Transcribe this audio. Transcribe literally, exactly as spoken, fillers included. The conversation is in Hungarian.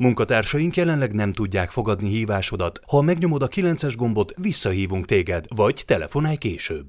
Munkatársaink jelenleg nem tudják fogadni hívásodat. Ha megnyomod a kilences gombot, visszahívunk téged, vagy telefonálj később.